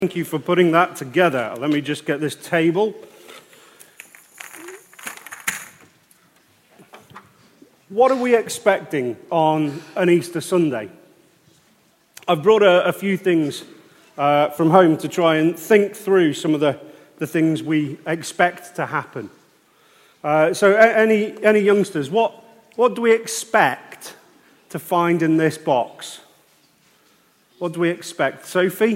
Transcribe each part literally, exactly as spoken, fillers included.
Thank you for putting that together. Let me just get this table. What are we expecting on an Easter Sunday? I've brought a, a few things uh, from home to try and think through some of the, the things we expect to happen. Uh, so any, any youngsters, what, what do we expect to find in this box? What do we expect? Sophie?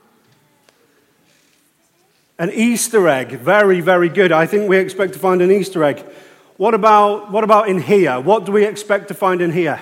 An Easter egg. Very, very good. I think we expect to find an Easter egg. What about, what about in here? What do we expect to find in here?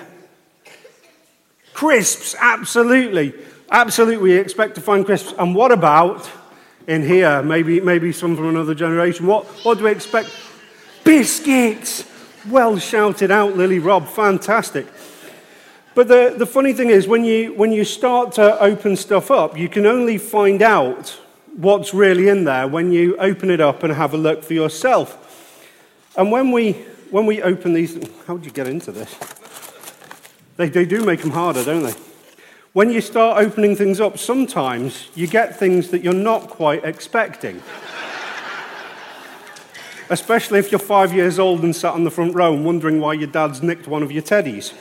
Crisps. Absolutely. Absolutely, we expect to find crisps. And what about in here? Maybe, maybe some from another generation. What, what do we expect? Biscuits. Well shouted out, Lily Robb. Fantastic. But the, the funny thing is, when you, when you start to open stuff up, you can only find out what's really in there when you open it up and have a look for yourself. And when we when we open these, how do you get into this? They, they do make them harder, don't they? When you start opening things up, sometimes you get things that you're not quite expecting. Especially if you're five years old and sat on the front row and wondering why your dad's nicked one of your teddies.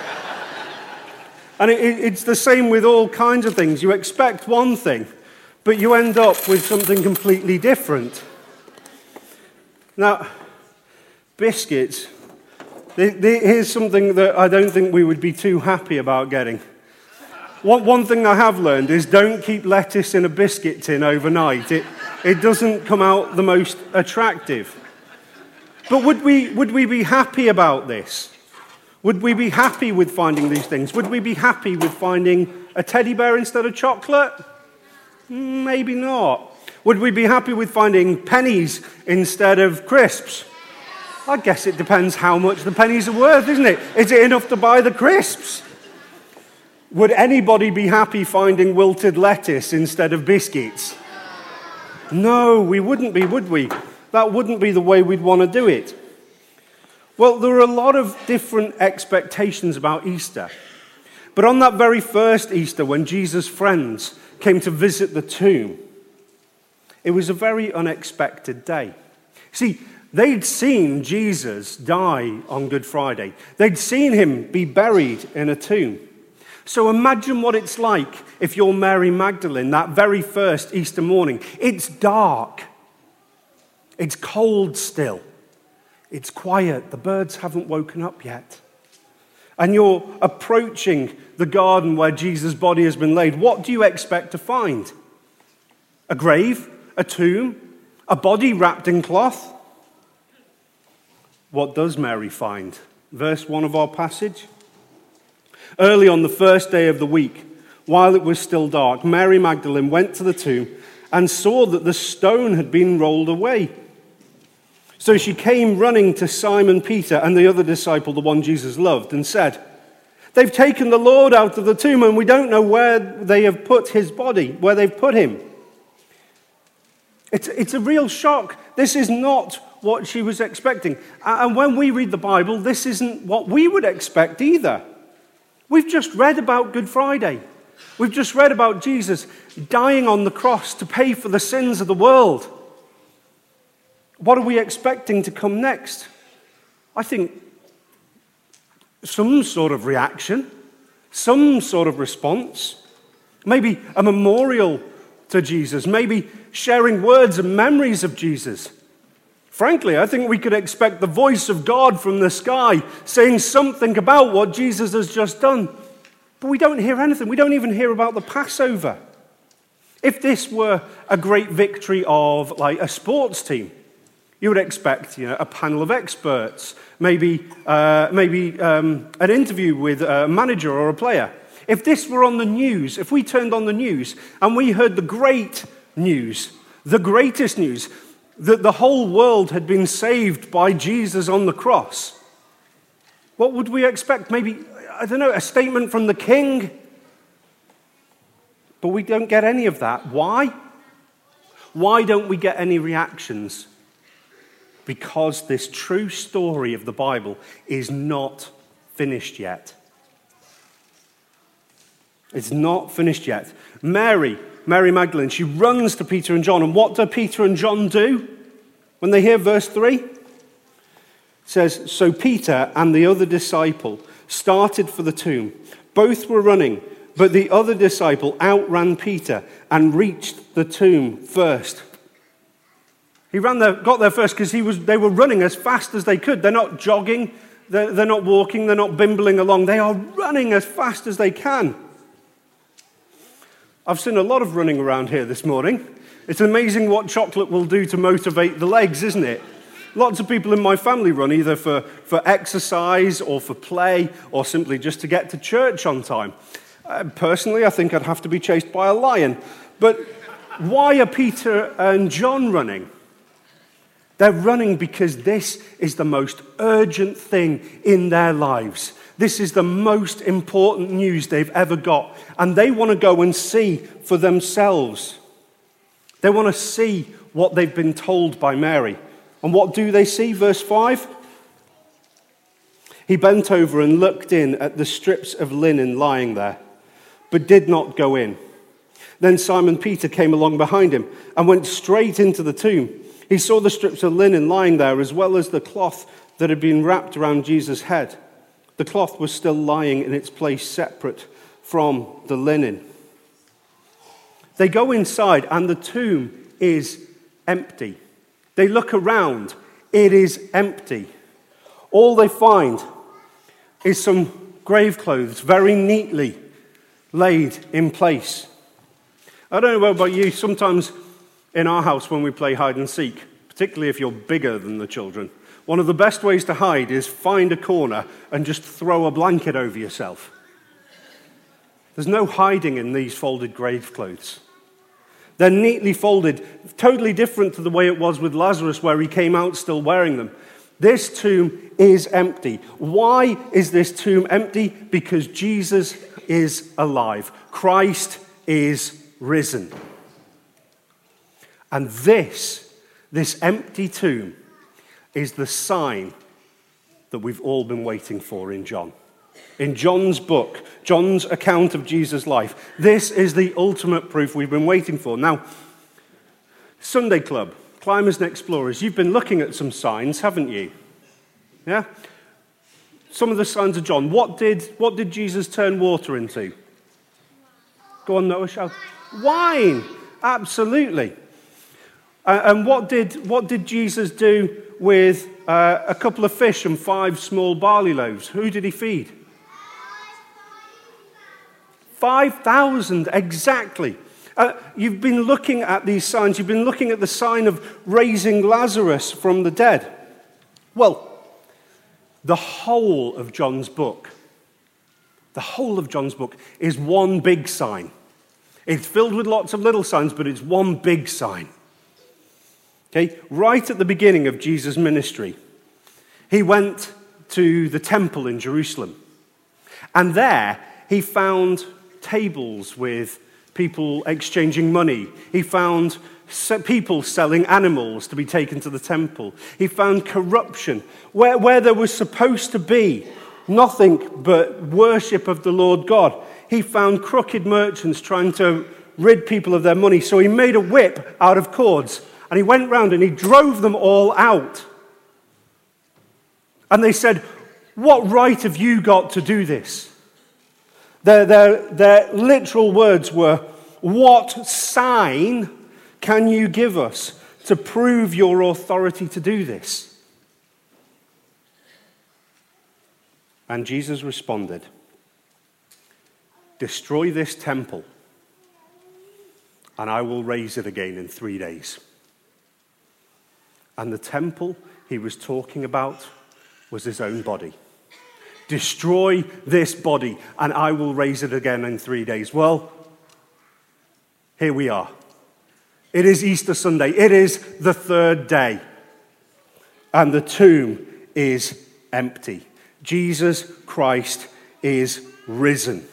And it, it's the same with all kinds of things. You expect one thing, but you end up with something completely different. Now, biscuits. Here's something that I don't think we would be too happy about getting. One, one thing I have learned is don't keep lettuce in a biscuit tin overnight. It, it doesn't come out the most attractive. But would we, would we be happy about this? Would we be happy with finding these things? Would we be happy with finding a teddy bear instead of chocolate? Maybe not. Would we be happy with finding pennies instead of crisps? I guess it depends how much the pennies are worth, isn't it? Is it enough to buy the crisps? Would anybody be happy finding wilted lettuce instead of biscuits? No, we wouldn't be, would we? That wouldn't be the way we'd want to do it. Well, there are a lot of different expectations about Easter. But on that very first Easter, when Jesus' friends came to visit the tomb, it was a very unexpected day. See, they'd seen Jesus die on Good Friday. They'd seen him be buried in a tomb. So imagine what it's like if you're Mary Magdalene that very first Easter morning. It's dark. It's cold still. It's quiet. The birds haven't woken up yet. And you're approaching the garden where Jesus' body has been laid. What do you expect to find? A grave? A tomb? A body wrapped in cloth? What does Mary find? Verse one of our passage. Early on the first day of the week, while it was still dark, Mary Magdalene went to the tomb and saw that the stone had been rolled away. So she came running to Simon Peter and the other disciple, the one Jesus loved, and said, "They've taken the Lord out of the tomb and we don't know where they have put his body, where they've put him." It's, it's a real shock. This is not what she was expecting. And when we read the Bible, this isn't what we would expect either. We've just read about Good Friday. We've just read about Jesus dying on the cross to pay for the sins of the world. What are we expecting to come next? I think some sort of reaction, some sort of response, maybe a memorial to Jesus, maybe sharing words and memories of Jesus. Frankly, I think we could expect the voice of God from the sky saying something about what Jesus has just done. But we don't hear anything. We don't even hear about the Passover. If this were a great victory of like a sports team, you would expect, you know, a panel of experts, maybe, uh, maybe um, an interview with a manager or a player. If this were on the news, if we turned on the news and we heard the great news, the greatest news, that the whole world had been saved by Jesus on the cross, what would we expect? Maybe, I don't know, a statement from the king? But we don't get any of that. Why? Why don't we get any reactions? Because this true story of the Bible is not finished yet. It's not finished yet. Mary Mary Magdalene, she runs to Peter and John. And what do Peter and John do when they hear verse three? It says, so Peter and the other disciple started for the tomb. Both were running, but the other disciple outran Peter and reached the tomb first. He ran there, got there first because he was. They were running as fast as they could. They're not jogging, they're, they're not walking, they're not bimbling along. They are running as fast as they can. I've seen a lot of running around here this morning. It's amazing what chocolate will do to motivate the legs, isn't it? Lots of people in my family run either for, for exercise or for play or simply just to get to church on time. Uh, personally, I think I'd have to be chased by a lion. But why are Peter and John running? They're running because this is the most urgent thing in their lives. This is the most important news they've ever got. And they want to go and see for themselves. They want to see what they've been told by Mary. And what do they see? Verse five. He bent over and looked in at the strips of linen lying there, but did not go in. Then Simon Peter came along behind him and went straight into the tomb. He saw the strips of linen lying there, as well as the cloth that had been wrapped around Jesus' head. The cloth was still lying in its place, separate from the linen. They go inside, and the tomb is empty. They look around. It is empty. All they find is some grave clothes, very neatly laid in place. I don't know about you, sometimes in our house when we play hide and seek, particularly if you're bigger than the children, one of the best ways to hide is find a corner and just throw a blanket over yourself. There's no hiding in these folded grave clothes. They're neatly folded, totally different to the way it was with Lazarus, where he came out still wearing them. This tomb is empty. Why is this tomb empty? Because Jesus is alive. Christ is risen. And this, this empty tomb, is the sign that we've all been waiting for in John. In John's book, John's account of Jesus' life, this is the ultimate proof we've been waiting for. Now, Sunday Club, Climbers and Explorers, you've been looking at some signs, haven't you? Yeah? Some of the signs of John. What did, what did Jesus turn water into? Go on, Noah, shout. Wine! Absolutely. Uh, and what did, what did Jesus do with uh, a couple of fish and five small barley loaves? Who did he feed? five thousand, exactly. Uh, you've been looking at these signs. You've been looking at the sign of raising Lazarus from the dead. Well, the whole of John's book, the whole of John's book is one big sign. It's filled with lots of little signs, but it's one big sign. Okay, right at the beginning of Jesus' ministry, he went to the temple in Jerusalem. And there he found tables with people exchanging money. He found people selling animals to be taken to the temple. He found corruption. Where, where there was supposed to be nothing but worship of the Lord God, he found crooked merchants trying to rid people of their money. So he made a whip out of cords. And he went round and he drove them all out. And they said, "What right have you got to do this?" Their, their, their literal words were, "What sign can you give us to prove your authority to do this?" And Jesus responded, "Destroy this temple, and I will raise it again in three days. And the temple he was talking about was his own body. Destroy this body, and I will raise it again in three days. Well, here we are. It is Easter Sunday. It is the third day. And the tomb is empty. Jesus Christ is risen.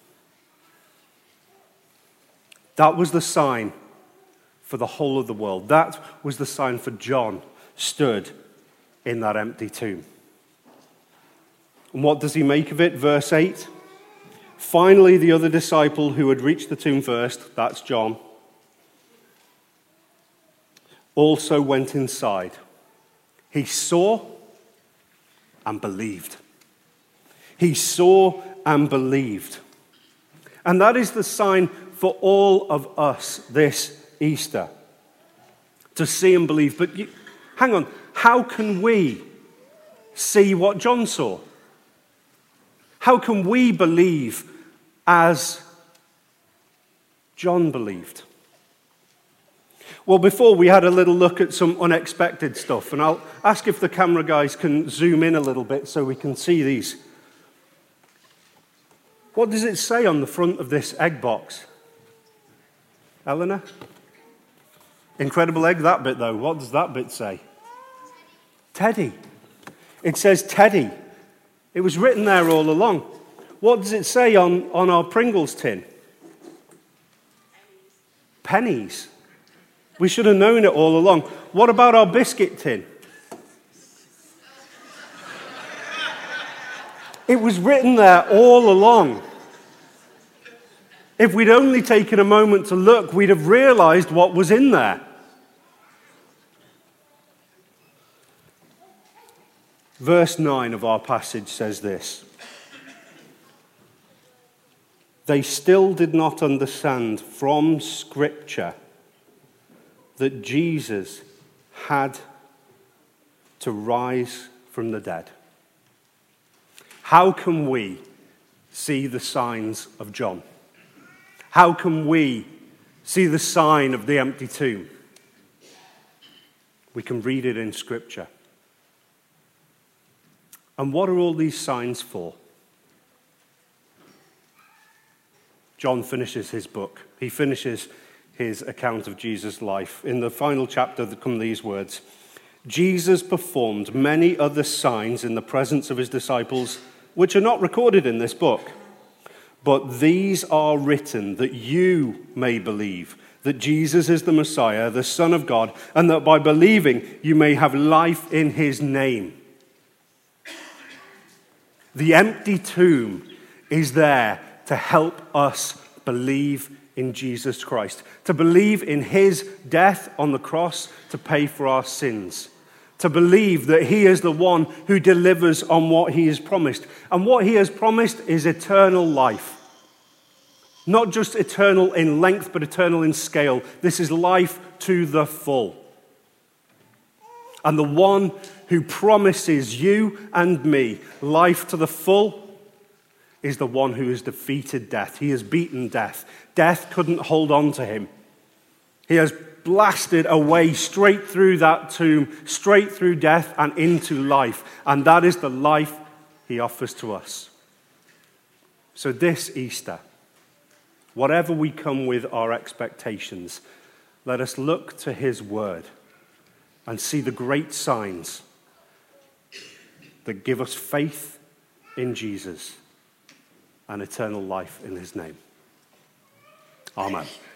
That was the sign for the whole of the world. That was the sign for John stood in that empty tomb. And what does he make of it? Verse eight. Finally, the other disciple who had reached the tomb first, that's John, also went inside. He saw and believed. He saw and believed. And that is the sign for all of us this Easter. To see and believe. But you, hang on, how can we see what John saw? How can we believe as John believed? Well, before we had a little look at some unexpected stuff, and I'll ask if the camera guys can zoom in a little bit so we can see these. What does it say on the front of this egg box? Eleanor? Incredible egg, that bit though. What does that bit say? Teddy. It says Teddy. It was written there all along. What does it say on, on our Pringles tin? Pennies. We should have known it all along. What about our biscuit tin? It was written there all along. If we'd only taken a moment to look, we'd have realized what was in there. Verse nine of our passage says this. They still did not understand from Scripture that Jesus had to rise from the dead. How can we see the signs of John? How can we see the sign of the empty tomb? We can read it in Scripture. And what are all these signs for? John finishes his book. He finishes his account of Jesus' life. In the final chapter come these words. Jesus performed many other signs in the presence of his disciples, which are not recorded in this book. But these are written that you may believe that Jesus is the Messiah, the Son of God, and that by believing you may have life in his name. The empty tomb is there to help us believe in Jesus Christ, to believe in his death on the cross to pay for our sins, to believe that he is the one who delivers on what he has promised. And what he has promised is eternal life. Not just eternal in length, but eternal in scale. This is life to the full. And the one who promises you and me life to the full is the one who has defeated death. He has beaten death. Death couldn't hold on to him. He has blasted away straight through that tomb, straight through death and into life. And that is the life he offers to us. So this Easter, whatever we come with our expectations, let us look to his word and see the great signs that give us faith in Jesus and eternal life in his name. Amen.